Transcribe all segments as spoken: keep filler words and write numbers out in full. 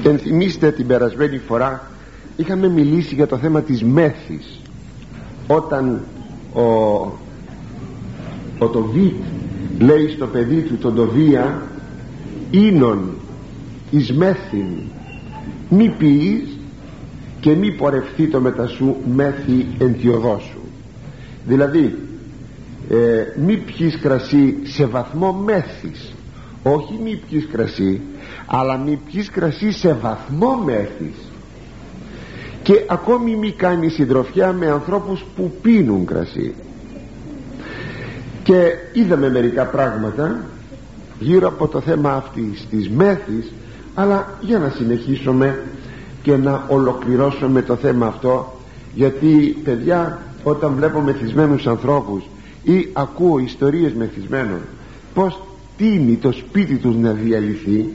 Ενθυμίστε την περασμένη φορά είχαμε μιλήσει για το θέμα της μέθης, όταν ο, ο Τοβίτ λέει στο παιδί του τον Τοβία, ίνον εις μέθην μη ποιείς και μη πορευθεί το μετά σου μέθη εν τη οδό σου. Δηλαδή ε, μη πιείς κρασί σε βαθμό μέθης, όχι μη πιείς κρασί, αλλά μη πιείς κρασί σε βαθμό μέθης. Και ακόμη μη κάνει συντροφιά με ανθρώπους που πίνουν κρασί. Και είδαμε μερικά πράγματα γύρω από το θέμα αυτής της μέθης, αλλά για να συνεχίσουμε και να ολοκληρώσουμε το θέμα αυτό, γιατί παιδιά, όταν βλέπω μεθυσμένους ανθρώπους ή ακούω ιστορίες μεθυσμένων πως τίνει το σπίτι τους να διαλυθεί,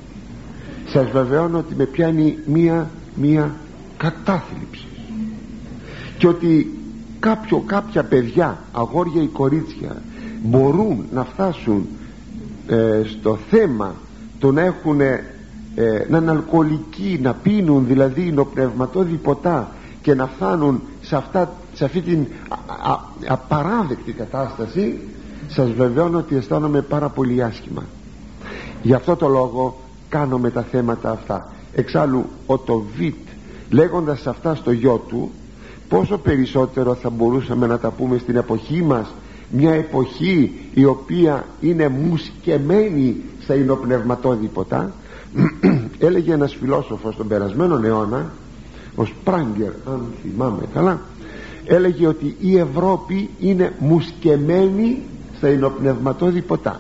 σας βεβαιώνω ότι με πιάνει μία μία κατάθλιψη, και ότι κάποιο, κάποια παιδιά, αγόρια ή κορίτσια, μπορούν να φτάσουν ε, στο θέμα το να έχουν ε, να είναι αλκοολικοί, να πίνουν δηλαδή νοπνευματώδη ποτά, και να φτάνουν σε, αυτά, σε αυτή την α, α, απαράδεκτη κατάσταση. Σας βεβαιώνω ότι αισθάνομαι πάρα πολύ άσχημα. Γι' αυτό το λόγο κάνουμε τα θέματα αυτά. Εξάλλου ο Τοβίτ, λέγοντας αυτά στο γιο του, πόσο περισσότερο θα μπορούσαμε να τα πούμε στην εποχή μας, μια εποχή η οποία είναι μουσκεμένη στα υνοπνευματώδη ποτά. Έλεγε ένας φιλόσοφος τον περασμένο αιώνα, ο Σπράγκερ αν θυμάμαι καλά, έλεγε ότι η Ευρώπη είναι μουσκεμένη στα υνοπνευματώδη ποτά.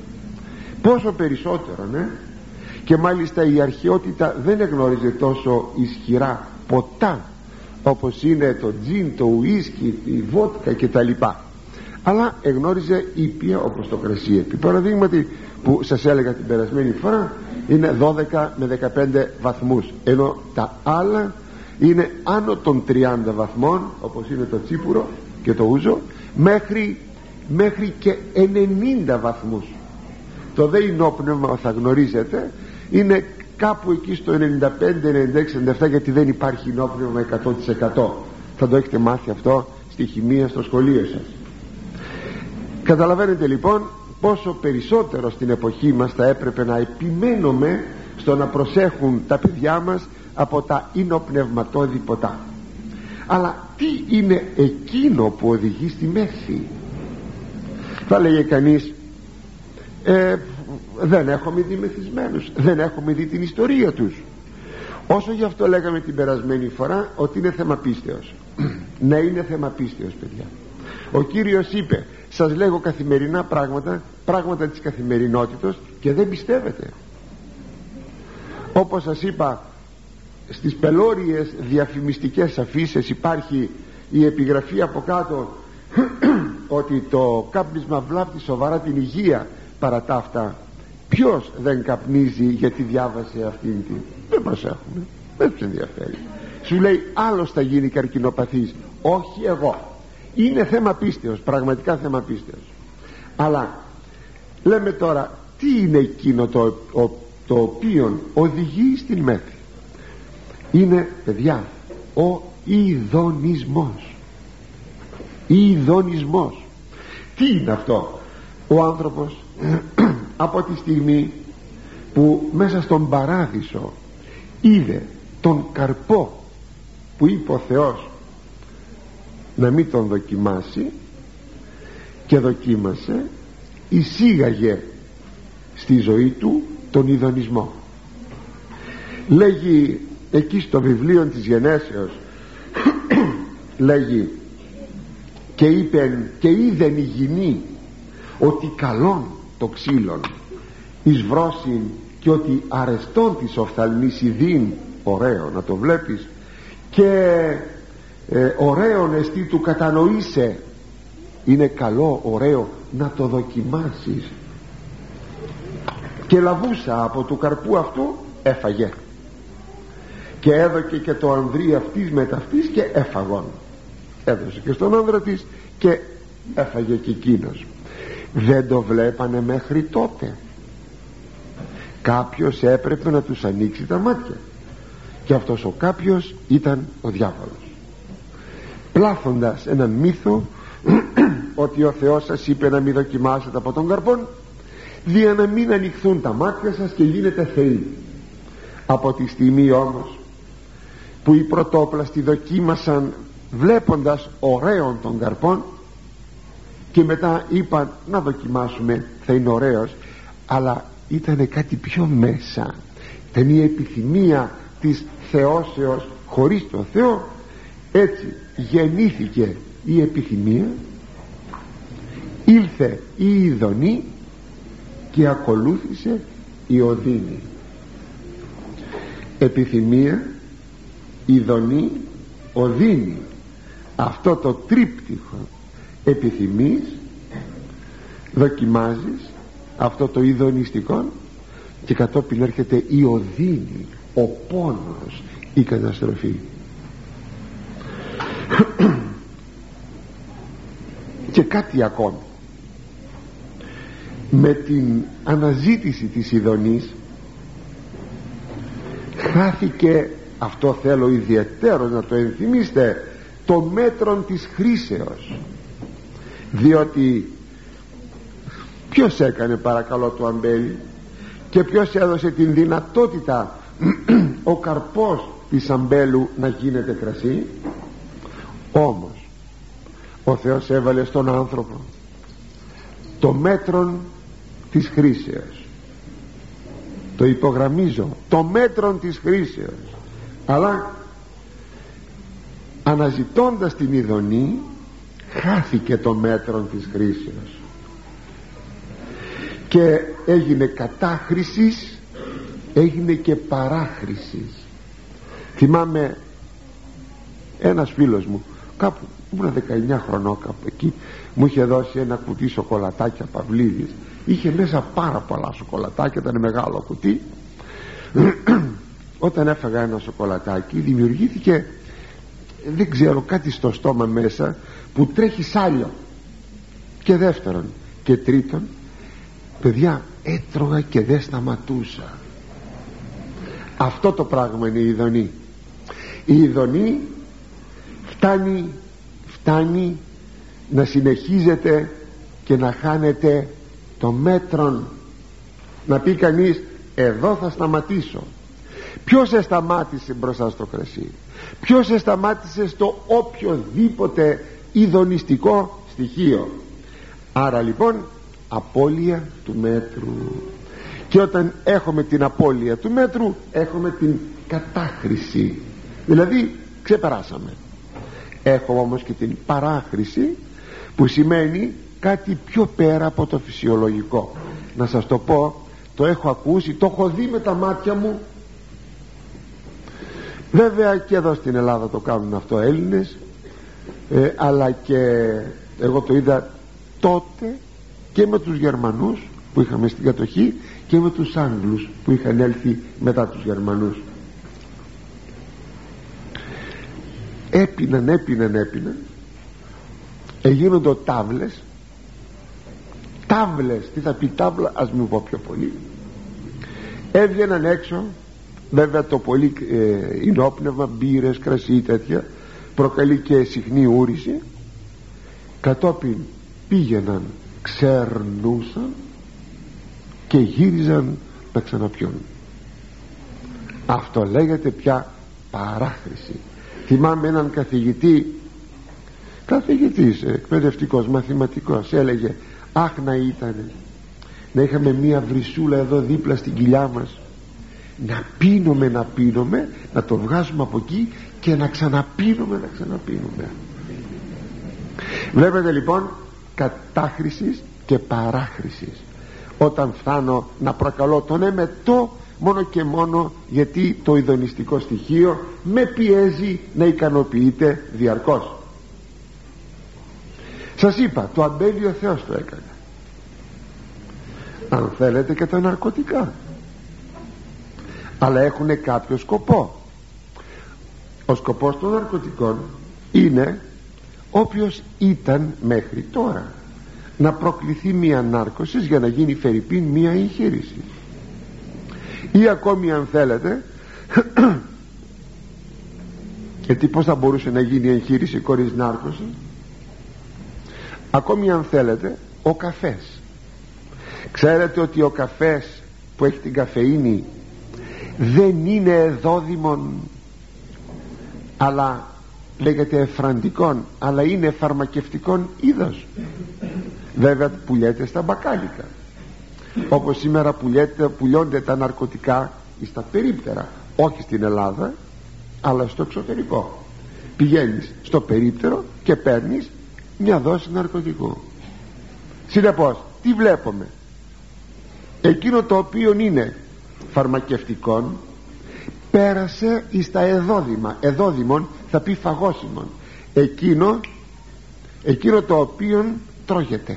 Πόσο περισσότερο, ναι. Και μάλιστα η αρχαιότητα δεν εγνώριζε τόσο ισχυρά ποτά όπως είναι το τζιν, το ουίσκι, η βότκα κτλ, αλλά εγνώριζε ήπια όπως το κρασί. Επί παραδείγματι που σας έλεγα την περασμένη φορά, είναι δώδεκα με δεκαπέντε βαθμούς, ενώ τα άλλα είναι άνω των τριάντα βαθμών, όπως είναι το τσίπουρο και το ούζο, μέχρι, μέχρι και ενενήντα βαθμούς. Το δε ινόπνευμα, θα γνωρίζετε, είναι κάπου εκεί στο ενενήντα πέντε, ενενήντα έξι, ενενήντα επτά, γιατί δεν υπάρχει ινόπνευμα εκατό τοις εκατό. Θα το έχετε μάθει αυτό στη χημεία στο σχολείο σας. Καταλαβαίνετε λοιπόν πόσο περισσότερο στην εποχή μας θα έπρεπε να επιμένουμε στο να προσέχουν τα παιδιά μας από τα υνοπνευματώδη ποτά. Αλλά τι είναι εκείνο που οδηγεί στη μέθη? Θα λέγε κανείς, ε, δεν έχουμε δει μεθυσμένους, δεν έχουμε δει την ιστορία τους. Όσο γι' αυτό λέγαμε την περασμένη φορά ότι είναι θέμα πίστεως. Ναι, είναι θέμα πίστεως, παιδιά. Ο Κύριος είπε, σας λέγω καθημερινά πράγματα, πράγματα της καθημερινότητας, και δεν πιστεύετε. Όπως σας είπα, στις πελώριες διαφημιστικές αφίσες υπάρχει η επιγραφή από κάτω ότι το κάπνισμα βλάπτει σοβαρά την υγεία. Παρά τα αυτά, ποιος δεν καπνίζει γιατί διάβασε αυτήν την? Δεν προσέχουμε, δεν τους ενδιαφέρει. Σου λέει άλλος θα γίνει καρκινοπαθής, όχι εγώ. Είναι θέμα πίστεως, πραγματικά θέμα πίστεως. Αλλά λέμε τώρα, τι είναι εκείνο το, ο, το οποίο οδηγεί στην μέθη? Είναι, παιδιά, ο ειδονισμός. Ειδονισμός. Τι είναι αυτό? Ο άνθρωπος από τη στιγμή που μέσα στον παράδεισο είδε τον καρπό που είπε ο Θεός να μην τον δοκιμάσει, και δοκίμασε, εισήγαγε στη ζωή του τον ειδονισμό. Λέγει εκεί στο βιβλίο της Γενέσεως, λέγει, και είπεν και είδεν η γυνή ότι καλόν το ξύλον εις βρόσιν, και ότι αρεστόν της οφθαλμής ειδήν, ωραίο να το βλέπεις, και ε, ωραίον εστί του κατανοείσαι. Είναι καλό, ωραίο να το δοκιμάσεις. Και λαβούσα από του καρπού αυτού, έφαγε, και έδωκε και το ανδρή αυτής με ταυτής, και έφαγον. Έδωσε και στον άνδρα της, και έφαγε και εκείνος. Δεν το βλέπανε μέχρι τότε. κάποιος έπρεπε να τους ανοίξει τα μάτια, και αυτός ο κάποιος ήταν ο διάβολος, πλάθοντας έναν μύθο ότι ο Θεός σας είπε να μην δοκιμάσετε από τον καρπόν, δια να μην ανοιχθούν τα μάτια σας και γίνετε θεοί. Από τη στιγμή όμως που οι πρωτόπλαστοι δοκίμασαν βλέποντας ωραίων των καρπών, και μετά είπαν να δοκιμάσουμε, θα είναι ωραίος, αλλά ήταν κάτι πιο μέσα, ήταν η επιθυμία της θεώσεως χωρίς τον Θεό. Έτσι γεννήθηκε η επιθυμία, ήλθε η ειδονή και ακολούθησε η οδύνη. Επιθυμία, ειδονή, οδύνη, αυτό το τρίπτυχο επιθυμείς, δοκιμάζεις αυτό το ειδονιστικό, και κατόπιν έρχεται η οδύνη, ο πόνος, η καταστροφή. Και κάτι ακόμη, με την αναζήτηση της ειδονής χάθηκε, αυτό θέλω ιδιαιτέρως να το ενθυμίστε, το μέτρον της χρήσεως. Διότι ποιος έκανε παρακαλώ το αμπέλι, και ποιος έδωσε την δυνατότητα ο καρπός της αμπέλου να γίνεται κρασί? Όμως ο Θεός έβαλε στον άνθρωπο το μέτρον της χρήσεως. Το υπογραμμίζω, το μέτρον της χρήσεως. Αλλά αναζητώντας την ειδονή χάθηκε το μέτρον της χρήσεως και έγινε κατάχρησης, έγινε και παράχρησης. Θυμάμαι ένας φίλος μου, κάπου ήμουν δεκαεννιά χρονών, κάπου εκεί, μου είχε δώσει ένα κουτί σοκολατάκια Παυλίδης. Είχε μέσα πάρα πολλά σοκολατάκια, ήταν μεγάλο κουτί. Όταν έφαγα ένα σοκολατάκι δημιουργήθηκε, δεν ξέρω, κάτι στο στόμα μέσα που τρέχει σάλιο. Και δεύτερον και τρίτον, παιδιά, έτρωγα και δεν σταματούσα. Αυτό το πράγμα είναι η ειδονή. Η ειδονή φτάνει, φτάνει να συνεχίζεται και να χάνεται το μέτρον, να πει κανείς εδώ θα σταματήσω. Ποιος εσταμάτησε μπροστά στο κρασί? Ποιος εσταμάτησε στο οποιοδήποτε ειδονιστικό στοιχείο? Άρα λοιπόν απώλεια του μέτρου. Και όταν έχουμε την απώλεια του μέτρου έχουμε την κατάχρηση, δηλαδή ξεπεράσαμε. Έχουμε όμως και την παράχρηση, που σημαίνει κάτι πιο πέρα από το φυσιολογικό. Να σας το πω, το έχω ακούσει, το έχω δει με τα μάτια μου. Βέβαια και εδώ στην Ελλάδα το κάνουν αυτό Έλληνες, ε, αλλά και εγώ το είδα τότε και με τους Γερμανούς που είχαμε στην κατοχή και με τους Άγγλους που είχαν έλθει μετά τους Γερμανούς. Έπιναν, έπιναν, έπιναν, εγίνονται τάβλες. Τάβλες, τι θα πει τάβλα, ας μην πω πιο πολύ. Έβγαιναν έξω, βέβαια το πολύ ε, ινόπνευμα, μπύρες, κρασί, τέτοια, προκαλεί και συχνή ούρηση. Κατόπιν πήγαιναν, ξερνούσαν και γύριζαν να ξαναπιούν. Αυτό λέγεται πια παράχρηση. Θυμάμαι έναν καθηγητή, καθηγητής, εκπαιδευτικός, μαθηματικός, έλεγε αχ να ήταν να είχαμε μία βρυσούλα εδώ δίπλα στην κοιλιά μας, να πίνουμε, να πίνουμε, να το βγάζουμε από εκεί και να ξαναπίνουμε, να ξαναπίνουμε. Βλέπετε λοιπόν κατάχρησης και παράχρησης. Όταν φτάνω να προκαλώ τον εμετό μόνο και μόνο γιατί το ειδονιστικό στοιχείο με πιέζει να ικανοποιείται διαρκώς. Σας είπα, το αμπέλι ο Θεός το έκανε. Αν θέλετε και τα ναρκωτικά, αλλά έχουν κάποιο σκοπό. Ο σκοπός των ναρκωτικών είναι, όποιος ήταν μέχρι τώρα, να προκληθεί μία νάρκωση για να γίνει φερειπίν μία εγχείρηση. Ή ακόμη αν θέλετε γιατί πως θα μπορούσε να γίνει η εγχείρηση χωρίς νάρκωση, ακόμη αν θέλετε ο καφές. Ξέρετε ότι ο καφές που έχει την καφεΐνη δεν είναι εδόδημον, αλλά λέγεται εφραντικών, αλλά είναι φαρμακευτικών είδος. Βέβαια πουλιέται στα μπακάλικα, όπως σήμερα πουλιέται, πουλιώνται τα ναρκωτικά στα περίπτερα, όχι στην Ελλάδα αλλά στο εξωτερικό. Πηγαίνεις στο περίπτερο και παίρνεις μια δόση ναρκωτικού. Συνεπώς τι βλέπουμε? Εκείνο το οποίο είναι φαρμακευτικών πέρασε εις τα εδόδημα. Εδόδημον θα πει φαγώσιμον. Εκείνο, εκείνο το οποίο τρώγεται,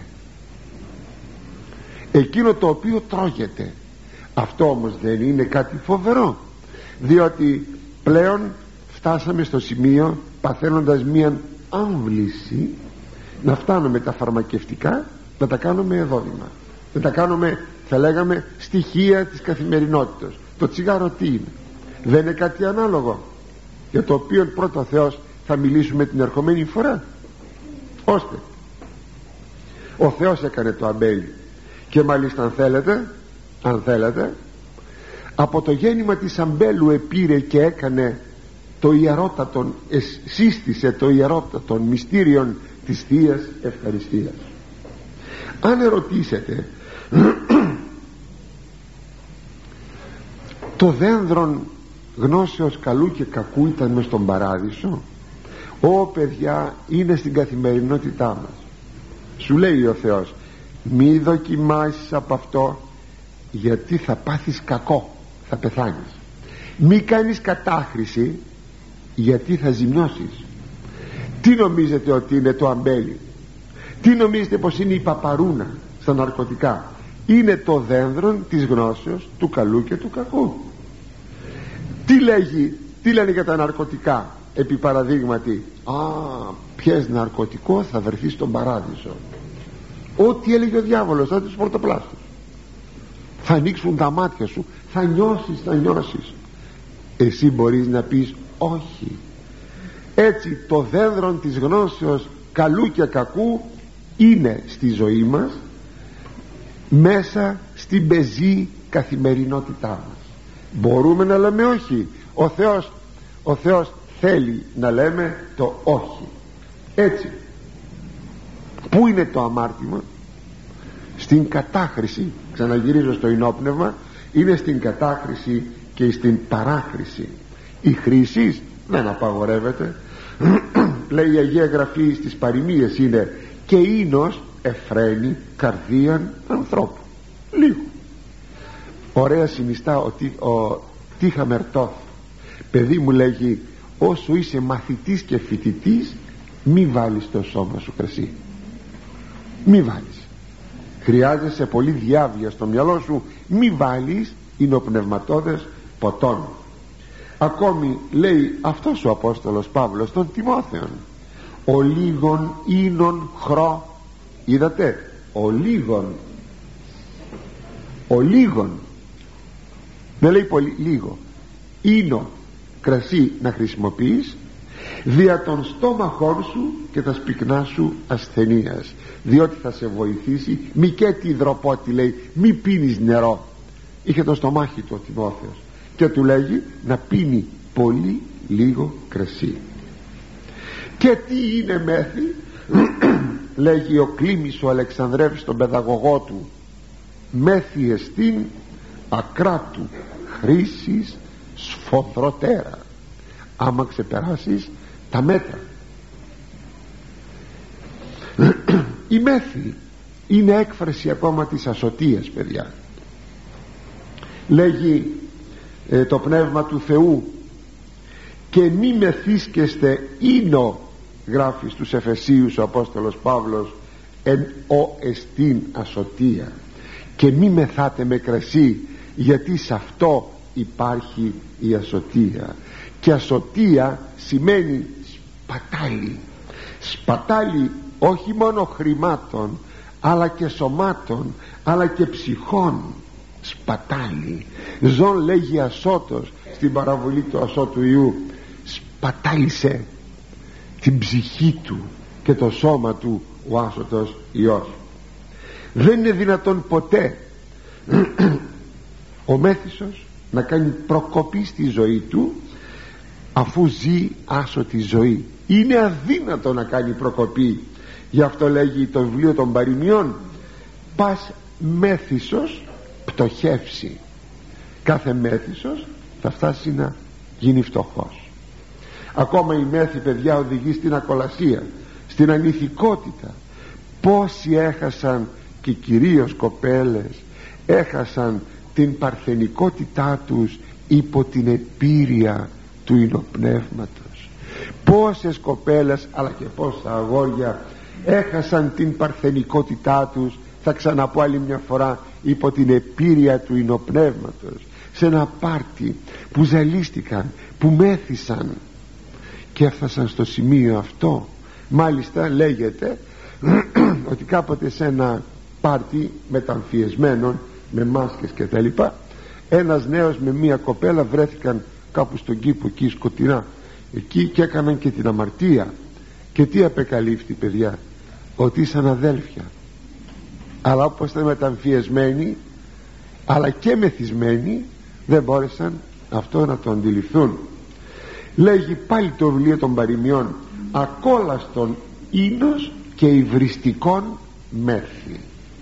εκείνο το οποίο τρώγεται. Αυτό όμως δεν είναι κάτι φοβερό, διότι πλέον φτάσαμε στο σημείο, παθαίνοντας μία άμβληση, να φτάνουμε τα φαρμακευτικά να τα κάνουμε εδόδημα, να τα κάνουμε, θα λέγαμε, στοιχεία της καθημερινότητας. Το τσιγάρο τι είναι? Δεν είναι κάτι ανάλογο, για το οποίο πρώτα Θεός θα μιλήσουμε την ερχομένη φορά, ώστε ο Θεός έκανε το αμπέλι, και μάλιστα αν θέλετε, αν θέλετε από το γέννημα της αμπέλου επήρε και έκανε το ιερότατον, σύστησε το ιερότατον μυστήριον της Θείας Ευχαριστίας. Αν ερωτήσετε το δένδρον γνώσεως καλού και κακού ήταν μες στον παράδεισο? Ω παιδιά, είναι στην καθημερινότητά μας. Σου λέει ο Θεός, μη δοκιμάσεις από αυτό, γιατί θα πάθεις κακό, θα πεθάνεις. Μη κάνεις κατάχρηση, γιατί θα ζημιώσεις. Τι νομίζετε ότι είναι το αμπέλι? Τι νομίζετε πως είναι η παπαρούνα στα ναρκωτικά? Είναι το δένδρον της γνώσεως του καλού και του κακού. Τι λέγει, τι λένε για τα ναρκωτικά? Επί παραδείγματι, α, πιες ναρκωτικό θα βρεθεί στον παράδεισο. Ό,τι έλεγε ο διάβολος, θα τους πρωτοπλάστους. Θα ανοίξουν τα μάτια σου, θα νιώσεις, θα νιώσεις. Εσύ μπορείς να πεις όχι. Έτσι το δένδρον της γνώσεως καλού και κακού είναι στη ζωή μας, μέσα στην πεζή καθημερινότητά μας. Μπορούμε να λέμε όχι? Ο Θεός, ο Θεός θέλει να λέμε το όχι. Έτσι, πού είναι το αμάρτημα? Στην κατάχρηση. Ξαναγυρίζω στο ενόπνευμα. Είναι στην κατάχρηση και στην παράχρηση. Η χρήση δεν απαγορεύεται. Λέει η Αγία Γραφή στις παροιμίες, είναι και ίνος εφραίνει καρδίαν ανθρώπου. Λίγο. Ωραία συνιστά ότι ο Τίχα Μερτόφ, παιδί μου, λέγει, όσο είσαι μαθητής και φοιτητής, μη βάλεις το σώμα σου κρασί. Μη βάλεις. Χρειάζεσαι πολύ διάβια στο μυαλό σου. Μη βάλεις υνοπνευματώδες ποτών. Ακόμη λέει αυτός ο Απόστολος Παύλος τον Τιμόθεον, ο λίγον ίνον χρό. Είδατε, ο λίγον, ο λίγον, δεν λέει πολύ, λίγο ίνο κρασί να χρησιμοποιείς δια των στόμαχών σου και τα σπικνά σου ασθενείας, διότι θα σε βοηθήσει. Μη και τη υδροπότη, λέει, μη πίνεις νερό. Είχε το στομάχι του ο Τιμόθεος και του λέγει να πίνει πολύ λίγο κρασί. Και τι είναι μέθη? Λέγει ο Κλήμης ο Αλεξανδρεύς στον παιδαγωγό του, μέθη εστίν ακράτου χρήσης σφοδροτέρα, άμα ξεπεράσεις τα μέτρα. Η μέθη είναι έκφραση ακόμα της ασωτείας, παιδιά. Λέγει ε, το Πνεύμα του Θεού, και μη μεθύσκεστε ίνο, γράφει στους Εφεσίους ο Απόστολος Παύλος, εν ο εστίν ασωτεία, και μη μεθάτε με κρασί, γιατί σε αυτό υπάρχει η ασωτεία. Και ασωτεία σημαίνει σπατάλη. Σπατάλη όχι μόνο χρημάτων, αλλά και σωμάτων, αλλά και ψυχών. σπατάλι. Ζων λέγει ασώτος στην παραβολή του ασώτου Ιού. Σπατάλησε την ψυχή του και το σώμα του ο άσωτος Υιός. Δεν είναι δυνατόν ποτέ ο μέθησος να κάνει προκοπή στη ζωή του αφού ζει άσωτη ζωή. Είναι αδύνατο να κάνει προκοπή. Γι' αυτό λέγει το βιβλίο των παροιμιών, πας μέθησος πτωχεύσει. Κάθε μέθησος θα φτάσει να γίνει φτωχός. Ακόμα η μέθη, παιδιά, οδηγεί στην ακολασία, στην ανηθικότητα. Πόσοι έχασαν, και κυρίως κοπέλες, έχασαν την παρθενικότητά τους υπό την επίρρεια του ινοπνεύματος. Πόσες κοπέλες αλλά και πόσα αγόρια έχασαν την παρθενικότητά τους, θα ξαναπώ άλλη μια φορά, υπό την επίρρεια του ινοπνεύματος, σε ένα πάρτι που ζαλίστηκαν, που μέθησαν και έφτασαν στο σημείο αυτό. Μάλιστα λέγεται ότι κάποτε σε ένα πάρτι μεταμφιεσμένων με μάσκες και τα λοιπά, ένας νέος με μία κοπέλα βρέθηκαν κάπου στον κήπο εκεί σκοτεινά εκεί και έκαναν και την αμαρτία. Και τι απεκαλύφθη, παιδιά? Ότι ήσαν αδέλφια, αλλά όπως ήταν μεταμφιεσμένοι αλλά και μεθυσμένοι δεν μπόρεσαν αυτό να το αντιληφθούν. Λέγει πάλι το βιβλίο των παροιμιών, ακόλαστον ίνος και υβριστικών μέθη.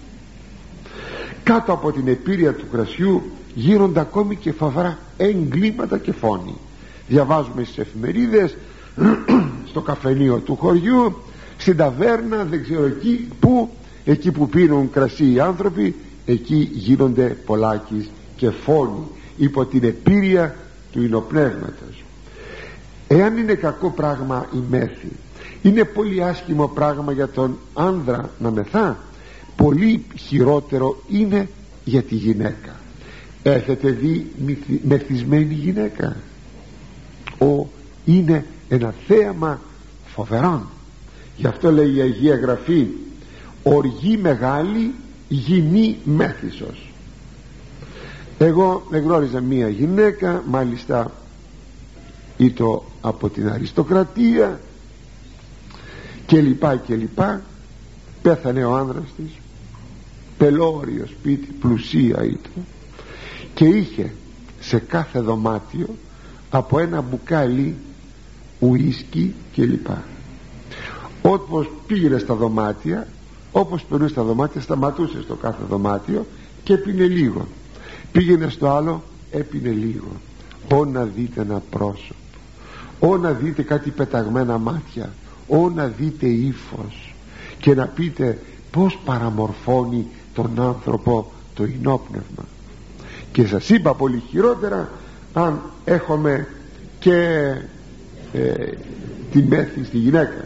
Κάτω από την επίρρεια του κρασιού γίνονται ακόμη και φαβρά εγκλήματα και φόνοι. Διαβάζουμε στις εφημερίδες, στο καφενείο του χωριού, στην ταβέρνα, δεν ξέρω εκεί που, εκεί που πίνουν κρασί οι άνθρωποι, εκεί γίνονται πολλάκις και φόνοι υπό την επίρρεια του ινοπνεύματος. Εάν είναι κακό πράγμα η μέθη, είναι πολύ άσχημο πράγμα για τον άνδρα να μεθά, πολύ χειρότερο είναι για τη γυναίκα. Έχετε δει μεθυσμένη γυναίκα? Ο, είναι ένα θέαμα φοβερό. Γι' αυτό λέει η Αγία Γραφή, οργή μεγάλη γυνή μέθησος. Εγώ γνώριζα μία γυναίκα, μάλιστα ήτο από την αριστοκρατία και λοιπά και λοιπά. Πέθανε ο άνδρας της, πελώριο σπίτι, πλουσία ήταν, και είχε σε κάθε δωμάτιο από ένα μπουκάλι ουίσκι και λοιπά. Όπως πήγαινε στα δωμάτια, όπως περνούσε στα δωμάτια, σταματούσε στο κάθε δωμάτιο και έπινε λίγο. Πήγαινε στο άλλο, έπινε λίγο. Ω να δείτε ένα πρόσωπο, ω να δείτε κάτι πεταγμένα μάτια, ω να δείτε ύφος και να πείτε πως παραμορφώνει τον άνθρωπο το ενόπνευμα. Και σας είπα πολύ χειρότερα αν έχουμε και ε, τη μέθη στη γυναίκα.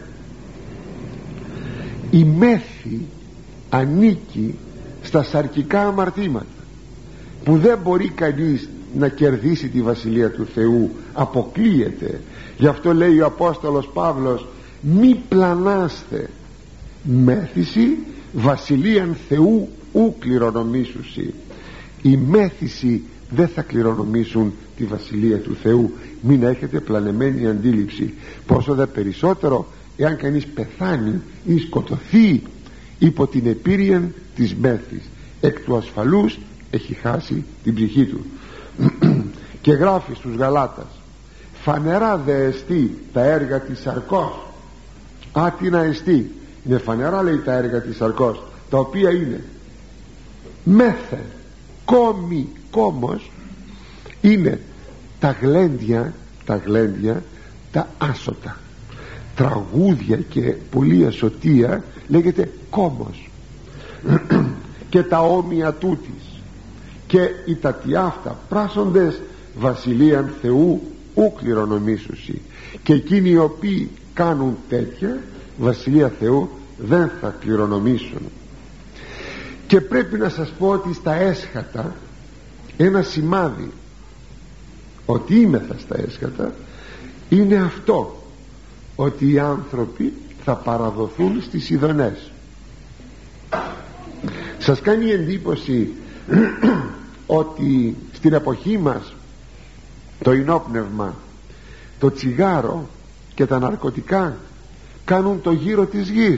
Η μέθη ανήκει στα σαρκικά αμαρτήματα που δεν μπορεί κανείς να κερδίσει τη Βασιλεία του Θεού, αποκλείεται. Γι' αυτό λέει ο Απόστολος Παύλος, μη πλανάστε, μέθηση Βασιλείαν Θεού ου κληρονομήσουσι. Η μέθηση δεν θα κληρονομήσουν τη Βασιλεία του Θεού. Μην έχετε πλανεμένη αντίληψη, πόσο δε περισσότερο εάν κανείς πεθάνει ή σκοτωθεί υπό την επίρρεια της μέθης, εκ του ασφαλούς έχει χάσει την ψυχή του. Και γράφει στους Γαλάτας, φανερά δε εστί τα έργα της σαρκός. Α, τι να εστί? Είναι φανερά, λέει, τα έργα της σαρκός, τα οποία είναι μέθε, κόμι, κόμος, είναι τα γλέντια, τα γλέντια, τα άσωτα. Τραγούδια και πολλή ασωτεία λέγεται κόμος. Και τα όμοια τούτης και οι τατιάφτα πράσσοντες Βασιλείαν Θεού ου κληρονομήσουσι. Και εκείνοι οι οποίοι κάνουν τέτοια Βασιλεία Θεού δεν θα κληρονομήσουν. Και πρέπει να σας πω ότι στα έσχατα ένα σημάδι ότι είμεθα στα έσχατα είναι αυτό, ότι οι άνθρωποι θα παραδοθούν στις ειδονές. Σας κάνει εντύπωση ότι στην εποχή μας το ενόπνευμα, το τσιγάρο και τα ναρκωτικά κάνουν το γύρο της γης?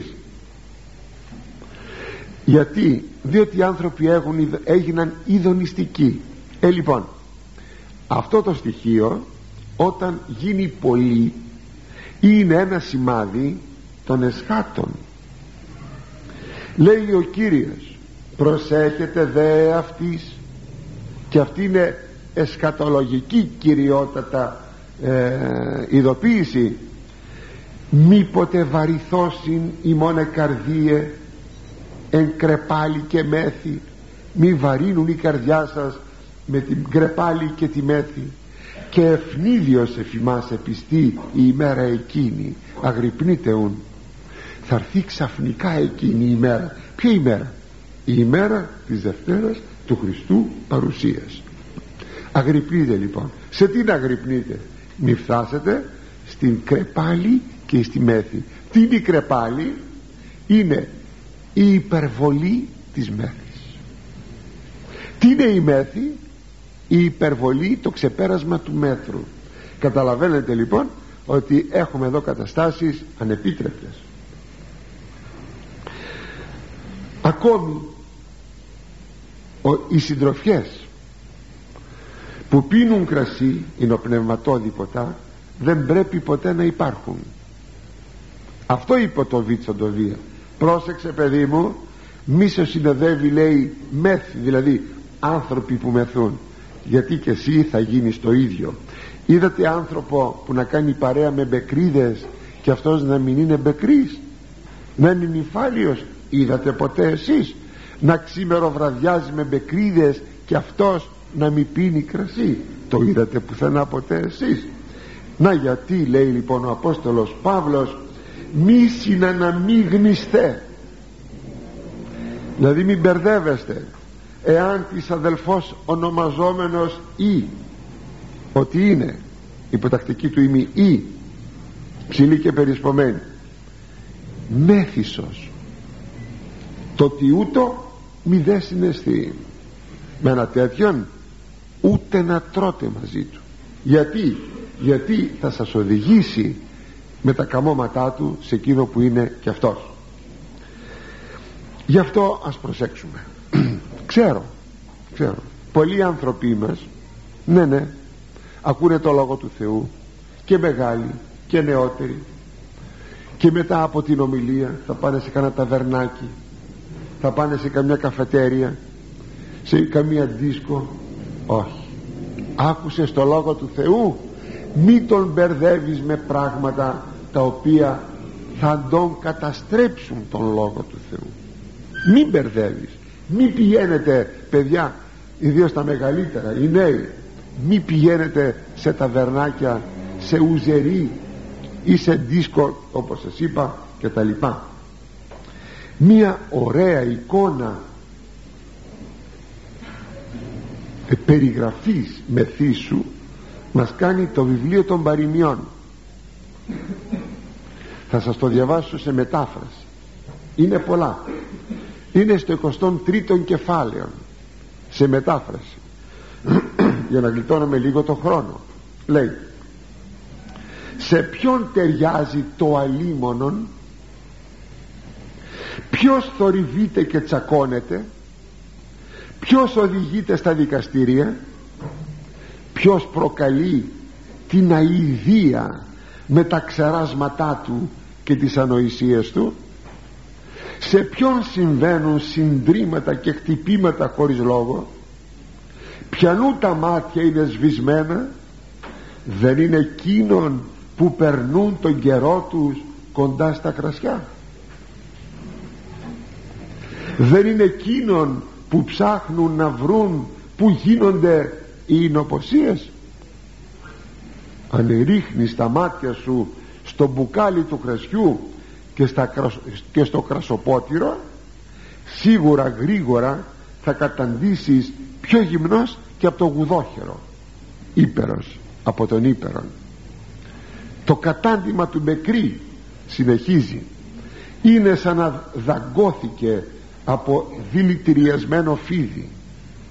Γιατί? Διότι οι άνθρωποι έχουν, έγιναν ειδονιστικοί. Ε λοιπόν, αυτό το στοιχείο όταν γίνει πολύ είναι ένα σημάδι των εσχάτων. Λέει ο Κύριος, προσέχετε δε αυτής, και αυτή είναι εσχατολογική κυριότατα ε, ειδοποίηση, μήποτε βαριθώσιν ημών καρδίε εν κρεπάλι και μέθη, μη βαρύνουν η καρδιά σας με την κρεπάλι και τη μέθη, και ευνίδιος εφημάς επιστή η ημέρα εκείνη. Αγρυπνείτε ουν, θα έρθει ξαφνικά εκείνη η ημέρα. Ποια ημέρα? Η ημέρα της Δευτέρας του Χριστού παρουσίας. Αγρυπνείτε λοιπόν. Σε τι να αγρυπνείτε? Μη φτάσετε στην κρεπάλι και στη μέθη. Τι είναι η κρεπάλι? Είναι η υπερβολή της μέθης. Τι είναι η μέθη? Η υπερβολή, το ξεπέρασμα του μέτρου. Καταλαβαίνετε λοιπόν ότι έχουμε εδώ καταστάσεις ανεπίτρεπτες. Ακόμη οι συντροφιές που πίνουν κρασί, υνοπνευματώδη ποτά, δεν πρέπει ποτέ να υπάρχουν. Αυτό είπε το Βίτσοντο Βία. Πρόσεξε παιδί μου, μη σε συνοδεύει, λέει, μέθη, δηλαδή άνθρωποι που μεθούν, γιατί και εσύ θα γίνεις το ίδιο. Είδατε άνθρωπο που να κάνει παρέα με μπεκρίδες και αυτός να μην είναι μπεκρής, να είναι νυφάλιος? Είδατε ποτέ εσείς να ξημεροβραδιάζει με μπεκρίδες και αυτός να μην πίνει κρασί? Το είδατε πουθενά ποτέ εσείς? Να γιατί λέει λοιπόν ο Απόστολος Παύλος, μη συναναμίγνιστε, δηλαδή μην μπερδεύεστε. Εάν της αδελφός ονομαζόμενος ή, ότι είναι υποτακτική του ημί ή, ψηλή και περισπομένη, μέθησος, το ότι ούτω μη δε συναισθεί με ένα τέτοιον, ούτε να τρώτε μαζί του. Γιατί? Γιατί θα σας οδηγήσει με τα καμώματά του σε εκείνο που είναι και αυτός. Γι' αυτό ας προσέξουμε. ξέρω ξέρω πολλοί άνθρωποι μας, ναι ναι, ακούνε το Λόγο του Θεού, και μεγάλοι και νεότεροι, και μετά από την ομιλία θα πάνε σε κανένα ταβερνάκι, θα πάνε σε καμιά καφετέρια, σε καμία δίσκο. Όχι, άκουσες το Λόγο του Θεού, μη τον μπερδεύεις με πράγματα τα οποία θα τον καταστρέψουν τον Λόγο του Θεού. Μην μπερδεύεις. Μη πηγαίνετε, παιδιά, ιδίως τα μεγαλύτερα, οι νέοι, μη πηγαίνετε σε ταβερνάκια, σε ουζερί ή σε δίσκο, όπως σας είπα, και τα λοιπά. Μία ωραία εικόνα ε, περιγραφής μεθύσου μας κάνει το βιβλίο των Παροιμιών. Θα σας το διαβάσω σε μετάφραση, είναι πολλά, είναι στο εικοστό τρίτο κεφάλαιο, σε μετάφραση για να γλιτώνουμε λίγο το χρόνο. Λέει, σε ποιον ταιριάζει το αλίμονον, ποιος θορυβείται και τσακώνεται, ποιος οδηγείται στα δικαστήρια, ποιος προκαλεί την αηδία με τα ξεράσματά του και τις ανοησίες του, σε ποιον συμβαίνουν συντρίμματα και χτυπήματα χωρίς λόγο, ποιανού τα μάτια είναι σβησμένα, δεν είναι εκείνων που περνούν τον καιρό τους κοντά στα κρασιά, δεν είναι εκείνων που ψάχνουν να βρουν που γίνονται οι εινοποσίες. Αν ρίχνεις τα μάτια σου στο μπουκάλι του κρασιού και, στα, και στο κρασοπότηρο, σίγουρα γρήγορα θα καταντήσεις πιο γυμνός και από το γουδόχερο, ύπερος από τον ύπερον. Το κατάντημα του μπεκρή, συνεχίζει, είναι σαν να δαγκώθηκε από δηλητηριασμένο φίδι.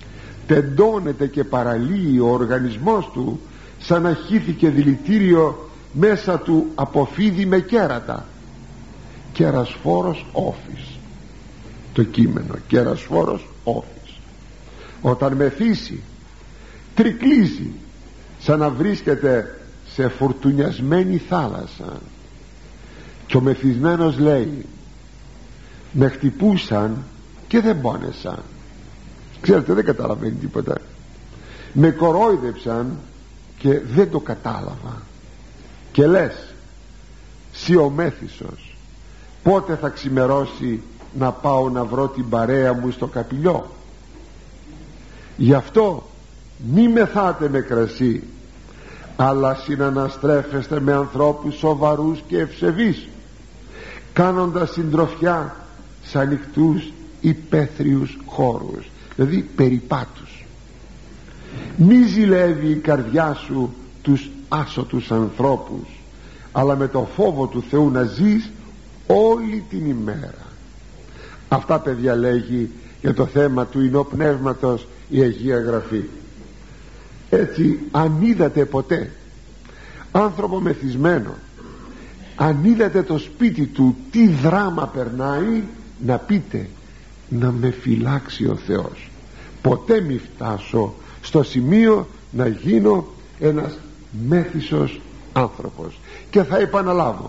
τεντώνεται και παραλύει ο οργανισμός του, σαν να χύθηκε δηλητήριο μέσα του από φίδι με κέρατα. Κερασφόρος όφης, το κείμενο, κερασφόρος όφης. Όταν μεθύσει, τρικλίζει, σαν να βρίσκεται σε φουρτουνιασμένη θάλασσα. Και ο μεθυσμένος λέει: με χτυπούσαν και δεν πόνεσαν. Ξέρετε, δεν καταλαβαίνει τίποτα. Με κορόιδεψαν και δεν το κατάλαβα. Και λες, σι ο Μέθυσος, πότε θα ξημερώσει να πάω να βρω την παρέα μου στο καπηλιό? Γι' αυτό μη μεθάτε με κρασί, αλλά συναναστρέφεστε με ανθρώπους σοβαρούς και ευσεβείς, κάνοντας συντροφιά σε ανοιχτούς υπαίθριους χώρους, δηλαδή περιπάτους. Μη ζηλεύει η καρδιά σου τους άσωτους ανθρώπους, αλλά με το φόβο του Θεού να ζεις όλη την ημέρα. Αυτά, παιδιά, λέγει για το θέμα του Ινοπνεύματος η Αγία Γραφή. Έτσι, αν είδατε ποτέ άνθρωπο μεθυσμένο, αν είδατε το σπίτι του τι δράμα περνάει, να πείτε: να με φυλάξει ο Θεός, ποτέ μη φτάσω στο σημείο να γίνω ένας μέθυσος άνθρωπος. Και θα επαναλάβω,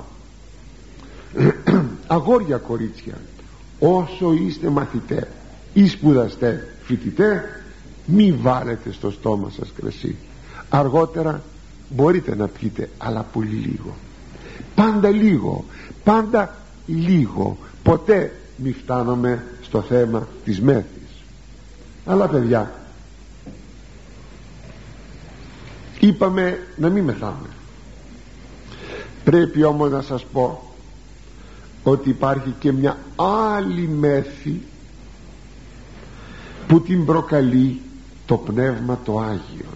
αγόρια, κορίτσια, όσο είστε μαθητέ ή σπουδαστέ, φοιτητέ, μη βάλετε στο στόμα σας κρασί. Αργότερα μπορείτε να πιείτε, αλλά πολύ λίγο, πάντα λίγο, πάντα λίγο. Ποτέ μη φτάνουμε στο θέμα της μέθης. Αλλά, παιδιά, είπαμε να μην μεθάμε. Πρέπει όμως να σας πω ότι υπάρχει και μια άλλη μέθη που την προκαλεί το Πνεύμα το Άγιο.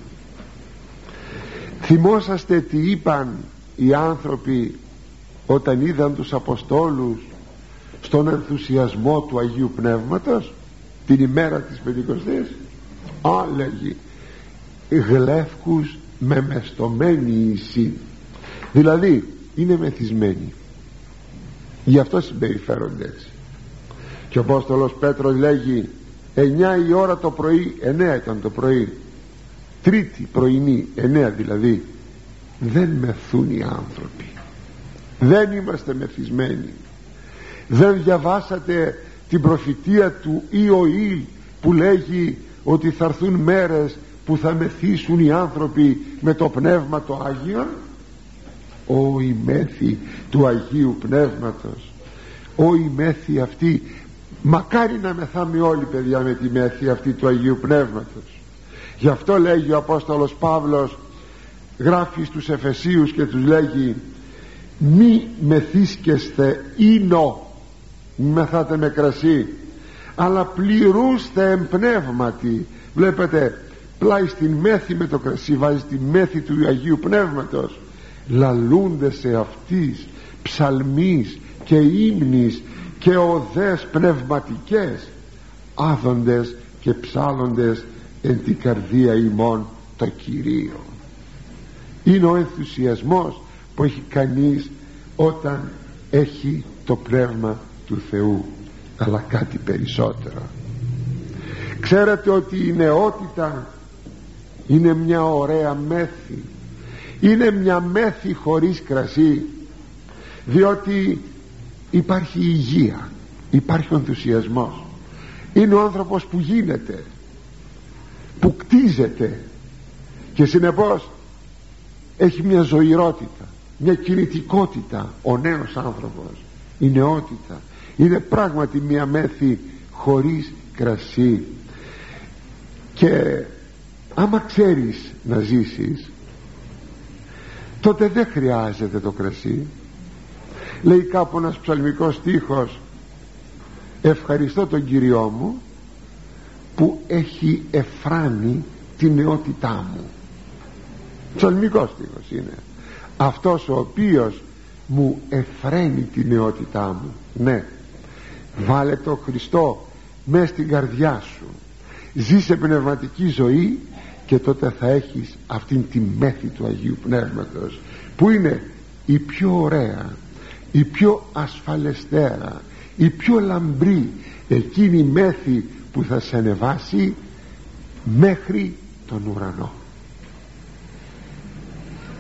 Θυμόσαστε τι είπαν οι άνθρωποι όταν είδαν τους Αποστόλους στον ενθουσιασμό του Αγίου Πνεύματος την ημέρα της Πεντηκοστής? Α, λέγει, γλεύκους με μεστομένη εισή, δηλαδή είναι μεθυσμένοι, γι' αυτό συμπεριφέρονται έτσι. Και ο Απόστολος Πέτρος λέγει: εννιά η ώρα το πρωί, εννιά ήταν το πρωί, τρίτη πρωινή, εννιά δηλαδή, δεν μεθούν οι άνθρωποι, δεν είμαστε μεθυσμένοι. Δεν διαβάσατε την προφητεία του Ιωήλ που λέγει ότι θα έρθουν μέρες που θα μεθύσουν οι άνθρωποι με το Πνεύμα το Άγιο? Ω η μέθη του Αγίου Πνεύματος, ω η μέθη αυτή, μακάρι να μεθάμε όλοι, παιδιά, με τη μέθη αυτή του Αγίου Πνεύματος. Γι' αυτό λέγει ο Απόστολος Παύλος, γράφει στους Εφεσίους και τους λέγει: μη μεθύσκεστε ίνο, μη μεθάτε με κρασί, αλλά πληρούστε εμπνεύματι. Βλέπετε, πλάι στην μέθη με το κρασί βάζει τη μέθη του Αγίου Πνεύματος. Λαλούνται σε αυτής ψαλμείς και ύμνης και οδές πνευματικές, άδοντες και ψάλλοντες εν την καρδία ημών το Κυρίο. Είναι ο ενθουσιασμός που έχει κανείς όταν έχει το Πνεύμα του Θεού, αλλά κάτι περισσότερο. Ξέρετε ότι η νεότητα είναι μια ωραία μέθη, είναι μια μέθη χωρίς κρασί, διότι υπάρχει υγεία, υπάρχει ο ενθουσιασμός. Είναι ο άνθρωπος που γίνεται, που κτίζεται, και συνεπώς έχει μια ζωηρότητα, μια κινητικότητα. Ο νέος άνθρωπος, η νεότητα είναι πράγματι μια μέθη χωρίς κρασί. Και άμα ξέρεις να ζήσεις, τότε δεν χρειάζεται το κρασί. Λέει κάπου ένας ψαλμικός στίχος: ευχαριστώ τον Κυριό μου που έχει εφράνει την νεότητά μου. Ψαλμικός στίχος είναι αυτός, ο οποίος μου εφραίνει την νεότητά μου. Ναι, βάλε το Χριστό μες στην καρδιά σου, ζήσε πνευματική ζωή, και τότε θα έχεις αυτήν τη μέθη του Αγίου Πνεύματος, που είναι η πιο ωραία, η πιο ασφαλεστέρα, η πιο λαμπρή, εκείνη η μέθη που θα σε ανεβάσει μέχρι τον ουρανό.